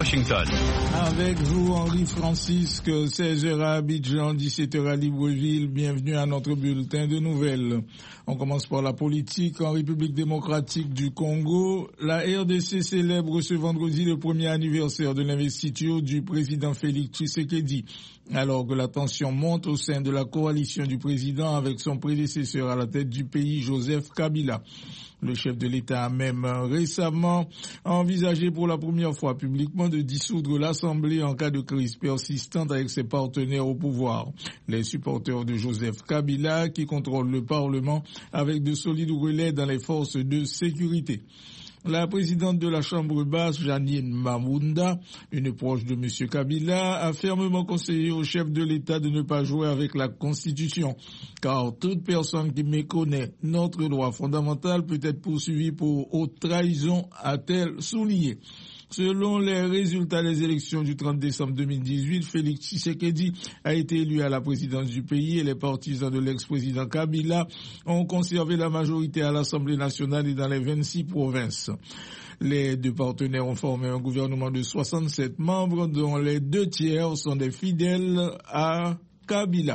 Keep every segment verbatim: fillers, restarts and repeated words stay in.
Washington. Avec vous, Henri Francisque, seize heures à Abidjan, dix-sept heures à Libreville. Bienvenue à notre bulletin de nouvelles. On commence par la politique. En République démocratique du Congo, la R D C célèbre ce vendredi le premier anniversaire de l'investiture du président Félix Tshisekedi. Alors que la tension monte au sein de la coalition du président avec son prédécesseur à la tête du pays, Joseph Kabila. Le chef de l'État a même récemment envisagé pour la première fois publiquement de dissoudre l'Assemblée en cas de crise persistante avec ses partenaires au pouvoir. Les supporters de Joseph Kabila qui contrôlent le Parlement avec de solides relais dans les forces de sécurité. La présidente de la Chambre basse, Janine Mamunda, une proche de M. Kabila, a fermement conseillé au chef de l'État de ne pas jouer avec la Constitution, car toute personne qui méconnaît notre droit fondamental peut être poursuivie pour haute trahison, a-t-elle souligné. Selon les résultats des élections du trente décembre deux mille dix-huit, Félix Tshisekedi a été élu à la présidence du pays et les partisans de l'ex-président Kabila ont conservé la majorité à l'Assemblée nationale et dans les vingt-six provinces. Les deux partenaires ont formé un gouvernement de soixante-sept membres dont les deux tiers sont des fidèles à Kabila.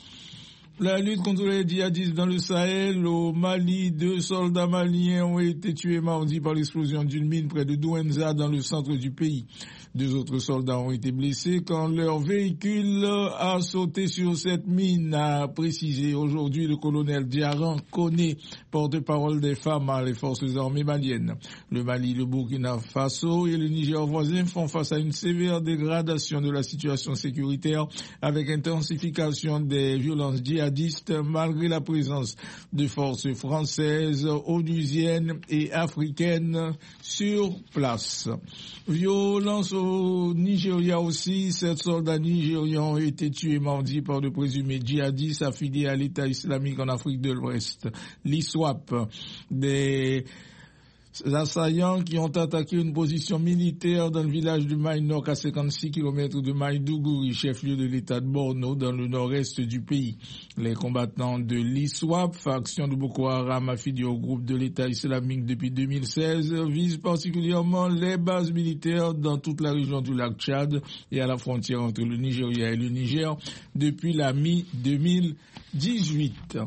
La lutte contre les djihadistes dans le Sahel, au Mali, deux soldats maliens ont été tués mardi par l'explosion d'une mine près de Douenza dans le centre du pays. Deux autres soldats ont été blessés quand leur véhicule a sauté sur cette mine, a précisé aujourd'hui le colonel Diaran Koné, porte-parole des femmes à les forces armées maliennes. Le Mali, le Burkina Faso et le Niger voisin font face à une sévère dégradation de la situation sécuritaire avec intensification des violences djihadistes malgré la présence de forces françaises, onusiennes et africaines sur place. Violence au Nigeria aussi, sept soldats nigérians ont été tués mardi par de présumés djihadistes affiliés à l'État islamique en Afrique de l'Ouest. L'I S W A P, des assaillants qui ont attaqué une position militaire dans le village de Mainok à cinquante-six kilomètres de Maïdougouri, chef-lieu de l'État de Borno dans le nord-est du pays. Les combattants de l'I S W A P, faction de Boko Haram affiliée au groupe de l'État islamique depuis deux mille seize, visent particulièrement les bases militaires dans toute la région du lac Tchad et à la frontière entre le Nigeria et le Niger depuis la mi-deux mille dix-huit.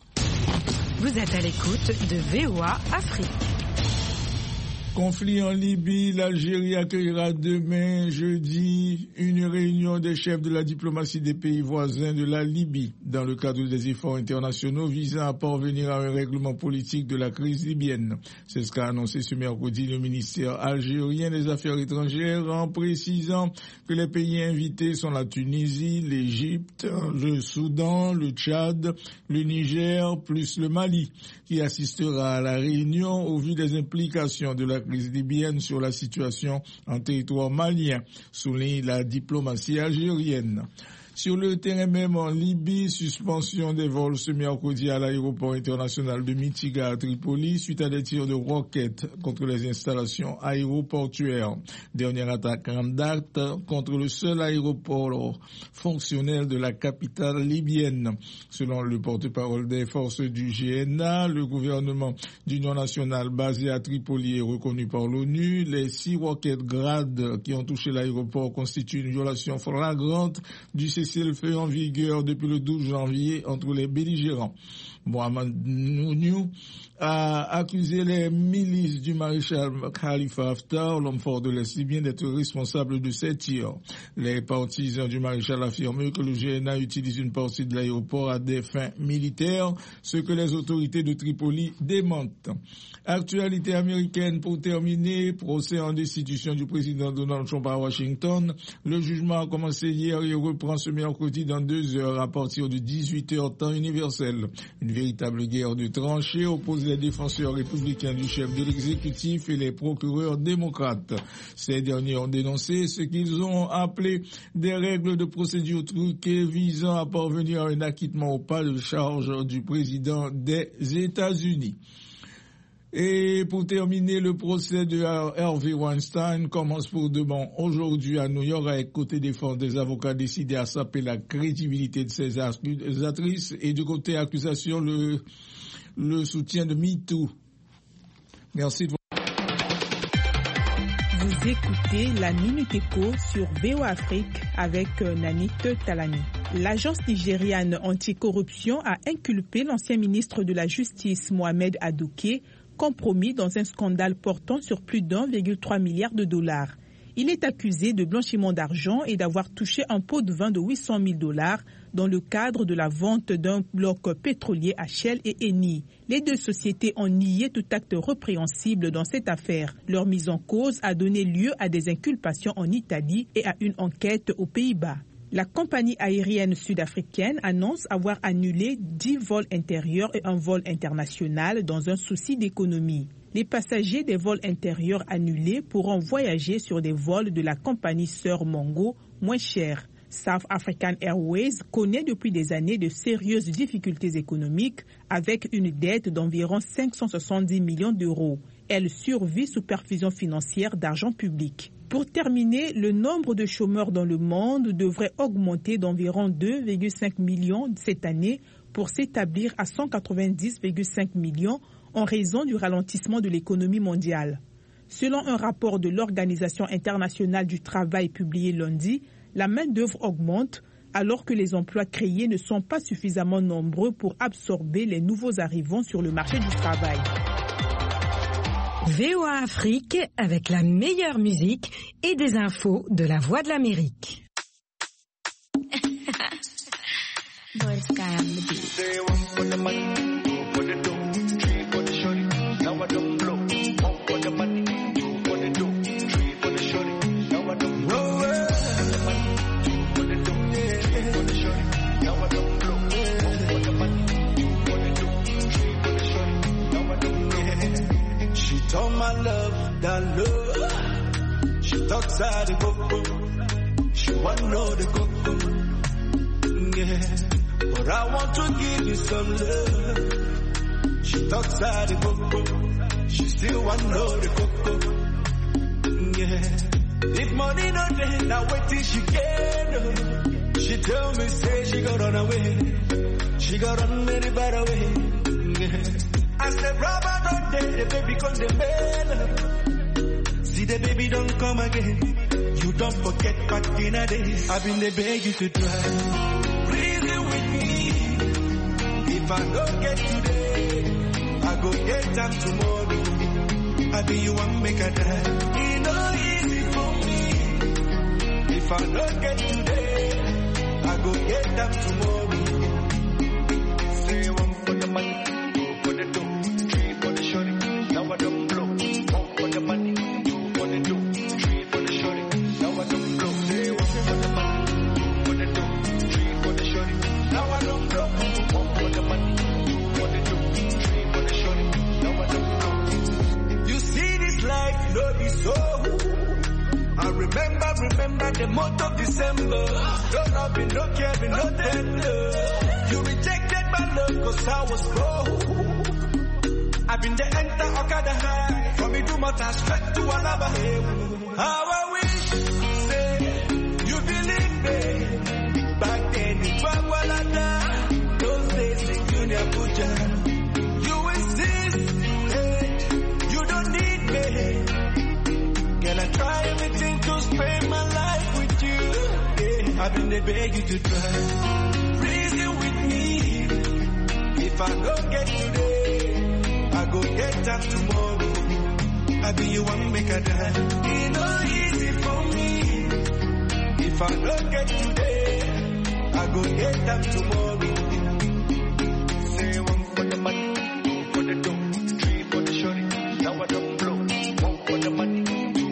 Vous êtes à l'écoute de V O A Afrique. Conflit en Libye, l'Algérie accueillera demain, jeudi, une réunion des chefs de la diplomatie des pays voisins de la Libye, dans le cadre des efforts internationaux visant à parvenir à un règlement politique de la crise libyenne. C'est ce qu'a annoncé ce mercredi le ministère algérien des Affaires étrangères en précisant que les pays invités sont la Tunisie, l'Égypte, le Soudan, le Tchad, le Niger, plus le Mali, qui assistera à la réunion au vu des implications de la crise libyenne sur la situation en territoire malien, souligne la diplomatie algérienne. Sur le terrain même en Libye, suspension des vols ce mercredi à l'aéroport international de Mitiga à Tripoli suite à des tirs de roquettes contre les installations aéroportuaires. Dernière attaque en date contre le seul aéroport fonctionnel de la capitale libyenne. Selon le porte-parole des forces du G N A, le gouvernement d'union nationale basé à Tripoli est reconnu par l'ONU. Les six roquettes Grad qui ont touché l'aéroport constituent une violation flagrante du cessez-le-feu en vigueur depuis le douze janvier entre les belligérants. Mohamed Nounou a accusé les milices du maréchal Khalifa Haftar, l'homme fort de l'Est libyen, d'être responsable de ces tirs. Les partisans du maréchal affirment que le G N A utilise une partie de l'aéroport à des fins militaires, ce que les autorités de Tripoli démentent. Actualité américaine pour terminer, procès en destitution du président Donald Trump à Washington. Le jugement a commencé hier et reprend ce mercredi dans deux heures à partir de dix-huit heures temps universel. Une véritable guerre de tranchées oppose les défenseurs républicains du chef de l'exécutif et les procureurs démocrates. Ces derniers ont dénoncé ce qu'ils ont appelé des règles de procédure truquées visant à parvenir à un acquittement au pas de charge du président des États-Unis. Et pour terminer, le procès de Harvey Weinstein commence pour demain aujourd'hui à New York avec côté défense des avocats décidés à saper la crédibilité de ces accusatrices et du côté accusation le, le soutien de MeToo. Merci de Vous écoutez la Minute Éco sur V O A Afrique avec Nanit Talani. L'agence nigériane anticorruption a inculpé l'ancien ministre de la Justice Mohamed Adouké, compromis dans un scandale portant sur plus d'un virgule trois milliard de dollars. Il est accusé de blanchiment d'argent et d'avoir touché un pot de vin de huit cent mille dollars dans le cadre de la vente d'un bloc pétrolier à Shell et Eni. Les deux sociétés ont nié tout acte répréhensible dans cette affaire. Leur mise en cause a donné lieu à des inculpations en Italie et à une enquête aux Pays-Bas. La compagnie aérienne sud-africaine annonce avoir annulé dix vols intérieurs et un vol international dans un souci d'économie. Les passagers des vols intérieurs annulés pourront voyager sur des vols de la compagnie sœur Mongo moins chers. South African Airways connaît depuis des années de sérieuses difficultés économiques avec une dette d'environ cinq cent soixante-dix millions d'euros. Elle survit sous perfusion financière d'argent public. Pour terminer, le nombre de chômeurs dans le monde devrait augmenter d'environ deux virgule cinq millions cette année pour s'établir à cent quatre-vingt-dix virgule cinq millions en raison du ralentissement de l'économie mondiale. Selon un rapport de l'Organisation internationale du travail publié lundi, la main-d'œuvre augmente alors que les emplois créés ne sont pas suffisamment nombreux pour absorber les nouveaux arrivants sur le marché du travail. V O A Afrique avec la meilleure musique et des infos de la Voix de l'Amérique. Told my love that love. She talks out the go. She want know the go. Yeah, but I want to give you some love. She talks out the go. She still want know the go. Yeah, if money not there, now wait till she get. She tell me say she got run away. She got run very bad away. Yeah. I said, rubber don't dare, the baby come the bell. See the baby don't come again. You don't forget back in the days. I've been the beg you to try. Reason with me. If I don't get today, I go get them tomorrow. I be you want make a die. It no easy for me. If I don't get today, I go get them tomorrow. Say one for the money. Remember, remember the month of December. No loving, no caring, no tender. You rejected my love cause I was broke. I've been the enter Okada high. From me to Mata straight to Alaba. How I wish, say, you believe me. Back then in Wagwalada. Those days in Junior Abuja. You insist, hey, you don't need me. Can I try everything to spend my life with you? Yeah, I've been there beg you to try. Reason with me. If I don't get today, I go get them tomorrow. I be you want make a die. It no easy for me. If I don't get today, I go get them tomorrow. Say one for the money, two for the dough, three for the shorty. Now I don't blow. One for the money.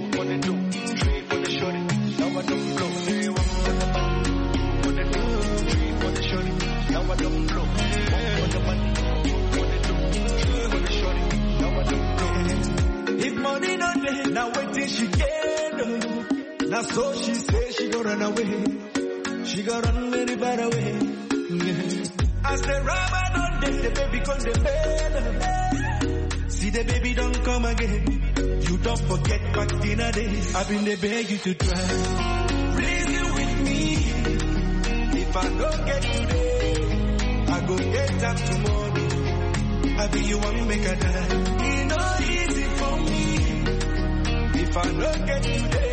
Now wait till she get now so she say she gon' run away. She gon' run very bad away. Yeah. I say Rama don't date the baby come the bed. See the baby don't come again. You don't forget back in the days. I've been there beg you to try. Reason with me. If I don't get today, I go get them tomorrow. I be you want make a die. It no easy for me. if I don't get today.